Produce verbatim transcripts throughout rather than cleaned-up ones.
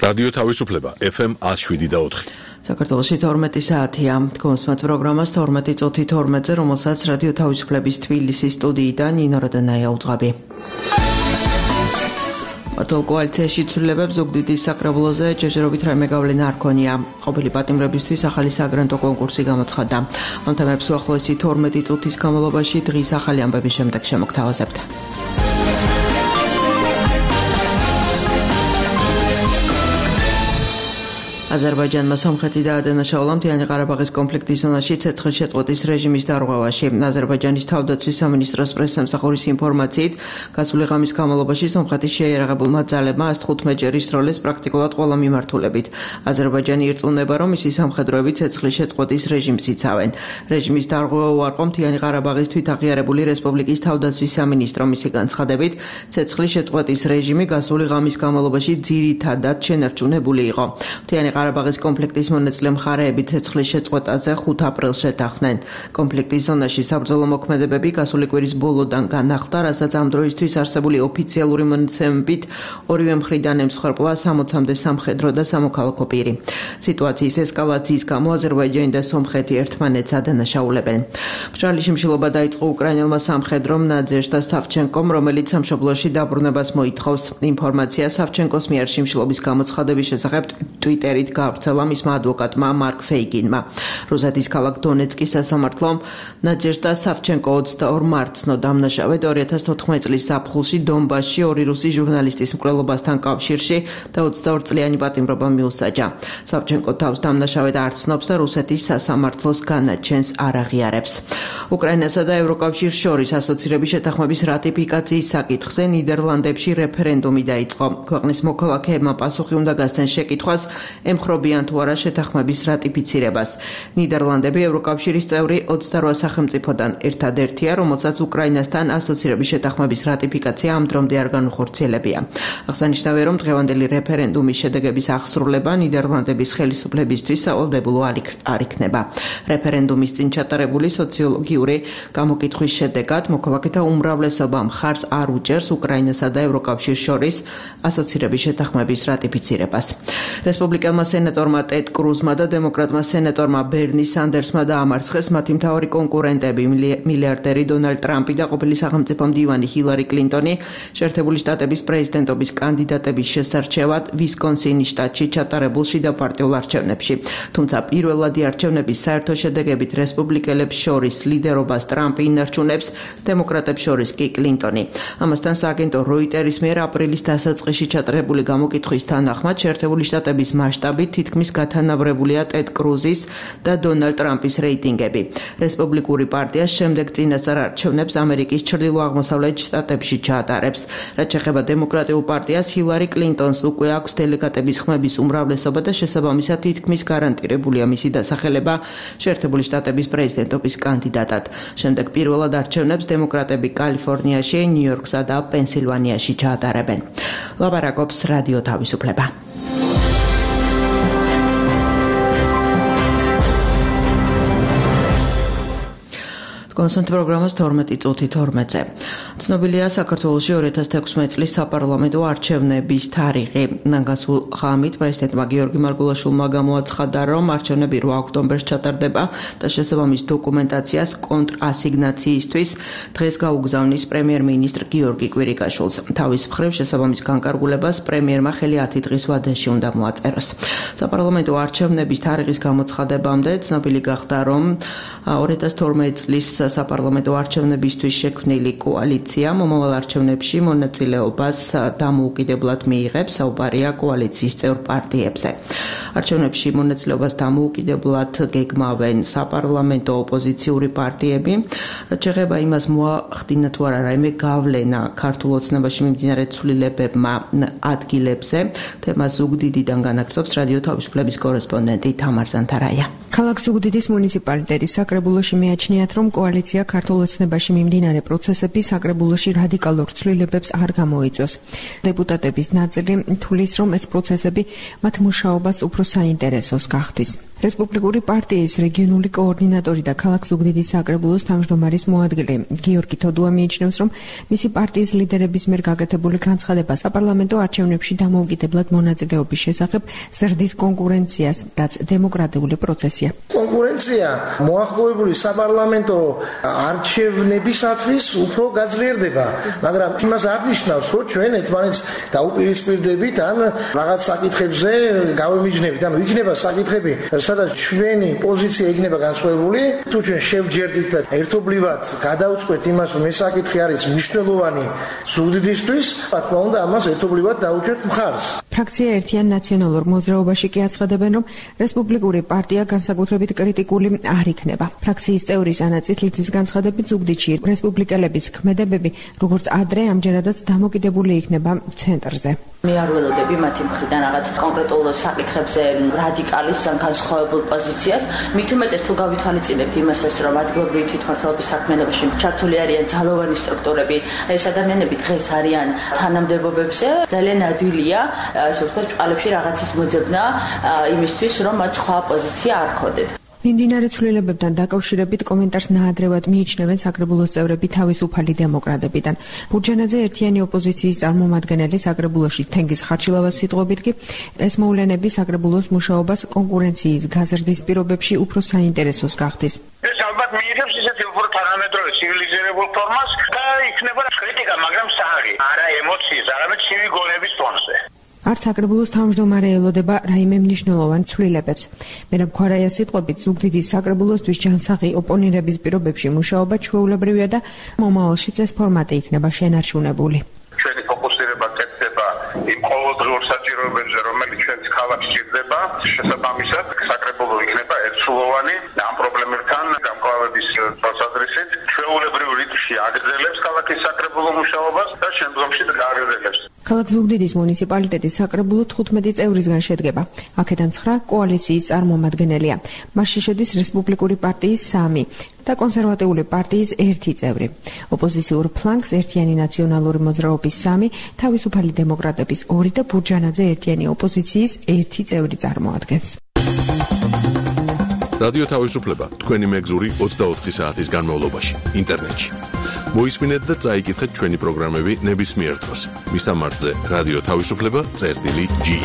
რადიო თავისუფლება ეფ ემ one oh seven და four. საქართველოში თორმეტი საათია. გონსმათ პროგრამას თორმეტი წუთი თორმეტზე, რომელსაც რადიო თავისუფლების თბილისის სტუდიიდან ნინო როდანაია უძღვები. მართლ კოალიციაში ცვლილებებს ზუგდიდის საკრებულოზე ჯერჯერობით რაიმე გავლენა არ ქონია. ყოფილი პატიმრებისთვის ახალი საგრანტო კონკურსი გამოცხადდა. ამ თემებს უახლოესი თორმეტი წუთის განმავლობაში დღის ახალი ამბების შემდეგ შემოგთავაზებთ. აზერბაიჯანმა სომხეთი დაადანაშაულა მთიანი ყარაბაღის კონფლიქტის ზონაში ცეცხლის შეწყვეტის რეჟიმის დარღვევაში. აზერბაიჯანის თავდაცვის სამინისტროს პრესსამსახურის ინფორმაციით, გასული ღამის განმავლობაში სომხეთის შეიარაღებულმა ძალებმა one hundred fifteen ჯერ ისროლეს პრაქტიკულად ყველა მიმართულებით. აზერბაიჯანი ირწმუნება, რომ მისი სამხედროები ცეცხლის შეწყვეტის რეჟიმს იცავენ. რეჟიმის დარღვევა უარყო მთიანი ყარაბაღის თვითაღიარებული რესპუბლიკის თავდაცვის სამინისტრო. მისი განცხადებით, ცეცხლის შეწყვეტის რეჟიმი გასული ღამის განმავლობაში ძირითადად შენარჩუნებული იყო. მთიანი ყარაბაღის კონფლიქტის მონაწილე მხარეები ცეცხლის შეწყვეტაზე ხუთ აპრილს შეთანხმდნენ. კონფლიქტის ზონაში საბრძოლო მოქმედებები გასული კვირის ბოლოდან განახლდა, რასაც ამ დროისთვის არსებული ოფიციალური მონაცემებით ორივე მხრიდან ემსხვერპლა sixty-მდე სამხედრო და სამოქალაქო პირი. სიტუაციის ესკალაციის გამო აზერბაიჯანი და სომხეთი ერთმანეთს ადანაშაულებენ. მშრალი შიმშილობა დაიწყო უკრაინელმა სამხედრომ ნადეჟდა სავჩენკომ, რომელიც სამშობლოში დაბრუნებას მოითხოვს. ინფორმაცია სავჩენკოს მიერ შიმშილობის გამოცხადების შესახებ ტვიტერით გავრცელა მისმა ადვოკატმა მარკ ფეიგინმა. რუსეთის ქალაქ დონეცკის სასამართლომ ნადეჟდა სავჩენკო twenty-two მარტს დამნაშავედ two thousand fourteen წლის ზაფხულში დონბასში ორი რუსი ჟურნალისტის მკვლელობასთან კავშირში და twenty-four წლიანი პატიმრობა მიუსაჯა. სავჩენკო თავს დამნაშავედ არ ცნობს და რუსეთის სასამართლოს განაჩენს არ აღიარებს. უკრაინასა და ევროკავშირს შორის ასოცირების შეთანხმების რატიფიკაციის საკითხზე ნიდერლანდებში რეფერენდუმი დაიწყო. ქვეყნის მოქალაქეებმა პასუხი უნდა გასცენ შეკითხვას, ემხრობიან თუ არა შეთანხმების რატიფიცირებას. ნიდერლანდები ევროკავშირის წევრი twenty-two სახელმწიფოდან ერთადერთია, რომელსაც უკრაინასთან ასოცირების შეთანხმების რატიფიკაცია ამ დრომდე არ განუხორციელებია. აღსანიშნავია, რომ დღევანდელი რეფერენდუმის შედეგების აღსრულება ნიდერლანდების ხელისუფლებისთვის სავალდებულო არ იქნება. რეფერენდუმის წინ ჩატარებული სოციოლოგიური გამოკითხვის შედეგად მოქალაქეთა უმრავლესობა მხარს არ უჭერს უკრაინასა და ევროკავშირს შორის ასოცირების შეთანხმების რატიფიცირებას. რესპუბლიკელმა სენატორმა ტედ კრუზმა და დემოკრატმა სენატორმა ბერნი სანდერსმა დაამარცხეს მათი მთავარი კონკურენტები მილიარდერი დონალდ ტრამპი და ყოფილი სახელმწიფო მდივანი ჰილარი კლინტონი შეერთებული შტატების პრეზიდენტობის კანდიდატების შესარჩევად ვისკონსინის შტატში ჩატარებულ შიდა პარტიულ არჩევნებში. თუმცა პირველადი არჩევნების საერთო შედეგებით რესპუბლიკელებს შორის ლიდერობას ტრამპი ინარჩუნებს, დემოკრატებს შორის კი კლინტონი. ამასთან სააგენტო როიტერის მიერ აპრილის დასაწყისში ჩატარებული გამოკითხვის თანახმად შეერთებული შტატების მასშტაბით თითქმის გათანაბრებულია ტედ კრუზის და დონალდ ტრამპის რეიტინგები. რესპუბლიკური პარტია შემდეგ წინასწარ არჩევნებს ამერიკის ჩრდილო-აღმოსავლეთ შტატებში ჩაატარებს. რაც შეეხება დემოკრატიულ პარტიას, ჰილარი კლინტონს უკვე აქვს დელეგატების ხმების უმრავლესობა და შესაბამისად თითქმის გარანტირებულია მისი დასახელება შეერთებული შტატების პრეზიდენტობის კანდიდატად. შემდეგ პირველად არჩევნებს დემოკრატები კალიფორნიაში, ნიუ-იორკსა და პენსილვანიაში ჩაატარებენ. ლაპარაკობს რადიო თავისუფლება. კონსულტ პროგრამას თორმეტი წუთი თორმეტზე. ცნობილია საქართველოში two thousand sixteen წლის საპარლამენტო არჩევნების თარიღი. გასულ ღამით პრეზიდენტმა გიორგი მარგულაშვილმა გამოაცხადა, რომ არჩევნები eight ოქტომბერს ჩატარდება და შესაბამის დოკუმენტაციას კონტრასიგნაციისთვის დღეს გაუგზავნის პრემიერ-მინისტრ გიორგი კვირიკაშვილს. თავის მხრივ შესაბამის განკარგულებას პრემიერმა ხელი ათი დღის ვადაში უნდა მოაწეროს. საპარლამენტო არჩევნების თარიღის გამოცხადებამდე ცნობილი გახდა, რომ two thousand twelve წლის საპარლამენტო არჩევნებისთვის შექმნილი კოალიცია მომავალ არჩევნებში მონაწილეობას დამოუკიდებლად მიიღებს, საუბარია კოალიციის წევრ პარტიებზე. არჩევნებში მონაწილეობას დამოუკიდებლად გეგმავენ საპარლამენტო ოპოზიციური პარტიები. რაც შეეხება იმას, მოახდინა თუ არა რაიმე გავლენა ქართულ ოცნებაში მიმდინარე ცვლილებებმა ადგილებზე, თემას ზუგდიდიდან განაგრძობს რადიო თავისუფლების კორესპონდენტი თამარ ზანთარაია. ქალაქ ზუგდიდის მუნიციპალიტეტის საკრებულოში მეაჩნიათ, რომ კოალიცია ქართულ ოცნებაში მიმდინარე პროცესები საკრებულოში რადიკალურ ცვლილებებს არ გამოიწვევს. დეპუტატების ნაწილი თვლის, რომ ეს პროცესები მათ მუშაობას უფრო საინტერესოს გახდის. რესპუბლიკური პარტიის რეგიონული კოორდინატორი და ქალაქ ზუგდიდის საკრებულოს თავმჯდომარის მოადგილე გიორგი თოდუა მიიჩნევს, რომ მისი პარტიის ლიდერების მიერ გაკეთებული განცხადება საპარლამენტო არჩევნებში დამოუკიდებლად მონაწილეობის შესახებ ზრდის კონკურენციას, რაც დემოკრატიული პროცესია. კონკურენცია მოახლოებული საპარლამენტო არჩევნებისათვის უფრო გაძლიერდება, მაგრამ იმას არ ნიშნავს, რომ ჩვენ ერთმანეთს დაუპირისპირდებით ან რაღაც საკითხებზე გავემიჯნებით. ანუ იქნება საკითხები, სადაც ჩვენი პოზიცია იქნება განსხვავებული, თუ ჩვენ შევჯერდით და ერთობლივად გადავწყვეტ იმას, რომ ეს საკითხი არის მნიშვნელოვანი ზუგდიდისთვის, რა თქმა უნდა, ამას ერთობლივად დაუჭერთ მხარს. ფრაქცია ერთიან ნაციონალურ მოძრაობაში კი აცხადებენ, რომ რესპუბლიკური პარტია განსაკუთრებით კრიტიკული არ იქნება. ფრაქციის წევრის ანა წითლიძის განცხადებით, ზუგდიდში რესპუბლიკელების ქმედებები, როგორც ადრე, ამჯერადაც დამოკიდებული იქნება ცენტრზე. მე არ ველოდები მათი მხრიდან რაღაც კონკრეტულ საკითხებზე რადიკალიზმს ან განსხვავებულ პოზიციას. მით უმეტეს თუ გავითვალისწინებთ იმასაც, რომ ადგილობრივი თვითმმართველობის საქმიანობაში ჩართული არიან ძალოვანი სტრუქტურები, ეს ადამიანები დღეს არიან თანამდებობებზე, ძალიან ადვილია, ასე ვთქვათ, წყალებში რაღაცის მოძებნა იმისთვის, რომ მათ სხვა პოზიცია არ ქონდეთ. მიმდინარე ცვლილებებთან დაკავშირებით კომენტარს ნაადრევად მიიჩნევენ საკრებულოს წევრები თავისუფალი დემოკრატებიდან. ბურჯანაძე ერთიანი ოპოზიციის წარმომადგენელი საკრებულოში თენგიზ ხარჩილავას სიტყვებით კი ეს მოვლენები საკრებულოს მუშაობას კონკურენციის გაზრდის პირობებში უფრო საინტერესოს გახდის. ეს ალბათ მიიღებს ისეთი უფრო თანამედროვე ცივილიზირებულ ფორმას და იქნება კრიტიკა, მაგრამ სააღი, არა ემოციის, არამედ ცივი გონების ფონზე. არც საკრებულოს თავმჯდომარე ელოდება რაიმე მნიშვნელოვან ცვლილებებს. მერაბ ქვარაიას სიტყვებით, ზუგდიდის საკრებულოსთვის ჯანსაღი ოპონირების პირობებში მუშაობა ჩვეულებრივია და მომავალშიც ეს ფორმატი იქნება შენარჩუნებული. ჩვენი ფოკუსირება კეთდება იმ ყოველდღიურ საჭიროებებზე, რომელიც ჩვენს ქალაქს ჭირდება. შესაბამისად, საკრებულო იქნება ერთსულოვანი ამ პრობლემებთან გამკლავების თვალსაზრისით, ჩვეულებრივ რიტმში აგრძელებს ქალაქის საკრებულო მუშაობას და შემდგომში გააგრძელებს. ქალაქ ზუგდიდის მუნიციპალიტეტის საკრებულო თხუთმეტი წევრისგან შედგება. აქედან ცხრა კოალიციის წარმომადგენელია. მასში შედის რესპუბლიკური პარტიის სამი და კონსერვატიული პარტიის ერთი წევრი. ოპოზიციურ ფლანგს ერთიანი ნაციონალური მოძრაობის სამი, თავისუფალი დემოკრატების ორი და ბურჯანაძე ერთიანი ოპოზიციის ერთი წევრი წარმოადგენს. რადიო თავისუფლება თქვენი მეგზური ოცდაოთხი საათის განმავლობაში ინტერნეტში. მოისმინეთ და წაიკითხეთ ჩვენი პროგრამები ნებისმიერ დროს. მისამართზე რადიო თავისუფლება წერტილი ჯი.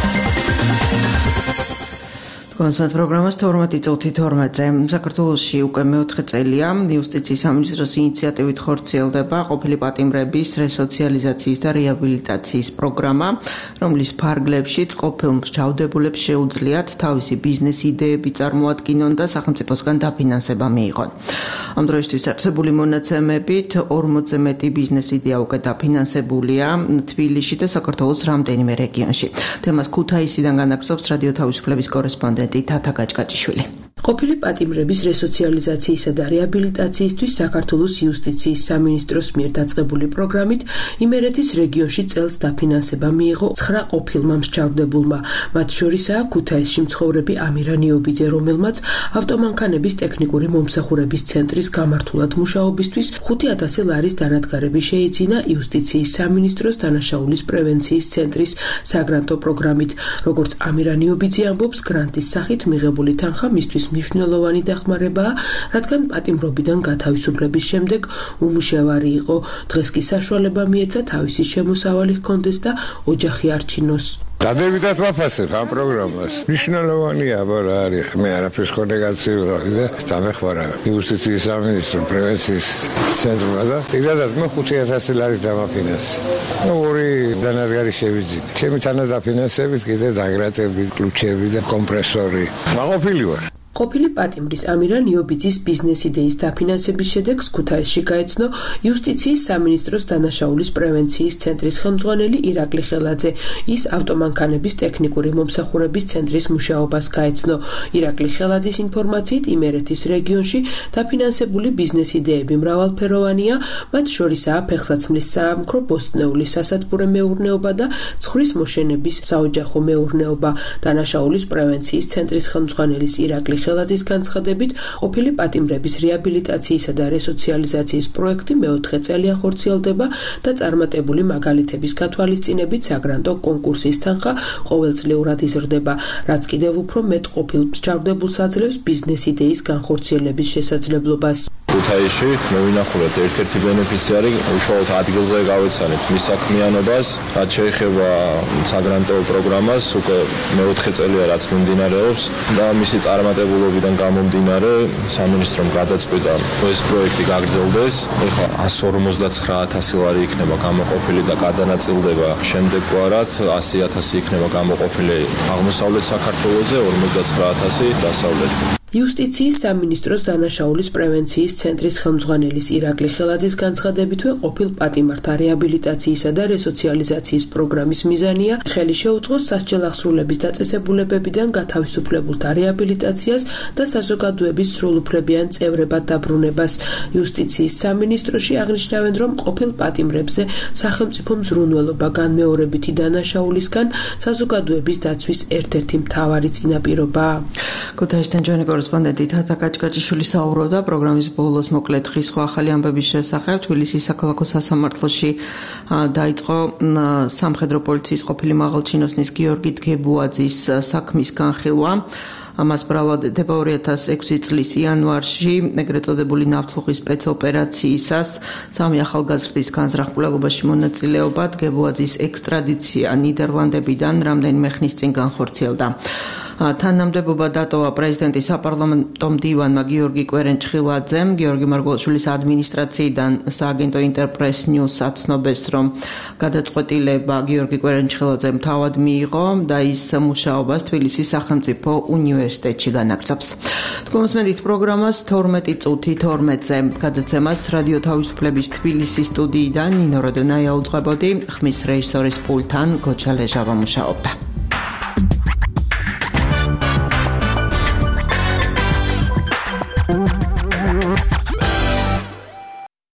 კონსერტ პროგრამას თორმეტი წუთი თორმეტზე. საქართველოში უკვე მეოთხე წელია იუსტიციის სამინისტროს ინიციატივით ხორციელდება ყოფილი პატიმრების რესოციალიზაციის და რეაბილიტაციის პროგრამა, რომლის ფარგლებშიც ყოფილ მსჯავრდებულებს შეუძლიათ თავისი ბიზნეს იდეები წარმოადგინონ და სახელმწიფოსგან დაფინანსება მიიღონ. ამ დროისთვის არსებული მონაცემებით ორმოცზე მეტი ბიზნეს იდეა უკვე დაფინანსებულია თბილისში და საქართველოს რამდენიმე რეგიონში. თემას ქუთაისიდან განაგრძობს რადიო თავისუფლების კორესპონდენტი თათა გაჭკაჭიშვილი. ყოფილი პატიმრების რესოციალიზაციისა და რეაბილიტაციისთვის საქართველოს იუსტიციის სამინისტროს მიერ დაწყებული პროგრამით იმერეთის რეგიონში წელს დაფინანსება მიიღო ცხრა ყოფილმა მსჯავრდებულმა. მათ შორისაა ქუთაისში მცხოვრები ამირა ნიობიძე, რომელმაც ავტომანქანების ტექნიკური მომსახურების ცენტრის გამართულად მუშაობისთვის ხუთი ათასი ლარის დანადგარები შეიძინა იუსტიციის სამინისტროს დანაშაულის პრევენციის ცენტრის საგრანტო პროგრამით. როგორც ამირა ნიობიძე ამბობს, გრანტის სახით მიღებული თანხა მისთვის მნიშვნელოვანი დახმარებაა, რადგან პატიმრობიდან გათავისუფლების შემდეგ უმუშევარი იყო. დღეს კი საშუალება მიეცა თავისი შემოსავალი ჰქონდეს და ოჯახი არჩინოს. დადებითად ვაფასებ ამ პროგრამას. მნიშვნელოვანია, რა არის, მე არაფერს ხონე გაცივარი და დამეხმარა იუსტიციის სამინისტრო პრევენციის ცენტრმა და პირადად მე ხუთი ათასი ლარი დამაფინანსე. ნუ ორი დანადგარი შევიძინე. ჩემი თანადაფინანსებით კიდე დაგრატები, ключები და კომპრესორი. მაყოფილი ვარ. ყოფილი პატიმრის ამირა ნიობიძის ბიზნეს იდეის დაფინანსების შედეგს ქუთაისში გაეცნო იუსტიციის სამინისტროს დანაშაულის პრევენციის ცენტრის ხელმძღვანელი ირაკლი ხელაძე. ის ავტომანქანების ტექნიკური მომსახურების ცენტრის მუშაობას გაეცნო. ირაკლი ხელაძის ინფორმაციით იმერეთის რეგიონში დაფინანსებული ბიზნეს იდეები მრავალფეროვანია, მათ შორისაა ფეხსაცმლის საამქრო, ბოსტნეულის სასათბურე მეურნეობა და ცხვრის მოშენების საოჯახო მეურნეობა. დანაშაულის პრევენციის ცენტრის ხელმძღვანელის ირაკლი ხელაძის განცხადებით, ყოფილი პატიმრების რეაბილიტაციისა და რესოციალიზაციის პროექტი მეოთხე წელი ახორციელდება და წარმატებული მაგალითების გათვალისწინებით საგრანტო კონკურსის თანხა ყოველწლიურად იზრდება, რაც კიდევ უფრო მეტ ყოფილ მსჯავრდებულს აძლევს ბიზნეს იდეის განხორციელების შესაძლებლობას. ქუთაისში მოვინახულეთ ერთ-ერთი ბენეფიციარი უშუალოდ ადგილზე გავეცანით მის საქმიანობას, რაც შეეხება საგრანტო პროგრამას, უკვე მეოთხე წელია რაც მიმდინარეობს და მისი წარმატებულობიდან გამომდინარე სამინისტრომ გადაწყვიტა ეს პროექტი გაგრძელდეს. ეხლა εκατს ორმოცდაცხრა ათასი ლარი იქნება გამოყოფილი და გადანაწილდება შემდეგ კვარად ასი ათასი იქნება გამოყოფილი აღმოსავლეთ საქართველოზე, ორმოცდაცხრა ათასი დასავლეთზე. იუსტიციის სამინისტროს დანაშაულის პრევენციის ცენტრის ხელმძღვანელის ირაკლი ხელაძის განცხადებითვე ყოფილ პატიმართა რეაბილიტაციისა და რესოციალიზაციის პროგრამის მიზანია ხელი შეუწყოს სასჯელ აღსრულების დაწესებულებებიდან გათავისუფლებულთა რეაბილიტაციას და საზოგადოების სრულუფლებიან წევრებად დაბრუნებას. იუსტიციის სამინისტროში აღნიშნავენ, რომ ყოფილ პატიმრებზე სახელმწიფო მზრუნველობა განმეორებითი დანაშაულისგან საზოგადოების დაცვის ერთ-ერთი მთავარი წინაპირობაა. ქუთაისთან ჯონი კორესპონდენტი თათა კაჭკაჭიშვილი საუბრობდა პროგრამის ბოლოს მოკლედ ხის სხვა ახალი ამბების შესახებ. თბილისის საქალაქო სასამართლოში დაიწყო სამხედრო პოლიციის ყოფილი მაღალჩინოსნის გიორგი დგებუაძის საქმის განხილვა. ამას ბრალდება ორი ათას ექვსი წლის იანვარში ეგრეთ წოდებული ნავთლუღის სპეცოპერაციისას სამი ახალგაზრდის განზრახულობაში მონაწილეობა დგებუაძის ექსტრადიცია ნიდერლანდებიდან რამდენიმე ხნის წინ განხორციელდა. თანამდებობა დატოვა პრეზიდენტის საპარლამენტო მდივანმა გიორგი კვერენჭხილაძემ. გიორგი მარგველაშვილის ადმინისტრაციიდან სააგენტო ინტერპრეს ნიუს აცნობს, რომ გადაწყვეტილება გიორგი კვერენჭხილაძემ თავად მიიღო და ის მუშაობას თბილისის სახელმწიფო უნივერსიტეტში განაგრძობს. თქვენმოსმენთ პროგრამას თორმეტი წუთი თორმეტზე გადაცემას რადიო თავისუფლების თბილისის სტუდიიდან ნინო როდონაია უძღვებოდი, ხმის რეჟისორის პულტთან გოჩა ლეჟავა მუშაობდა.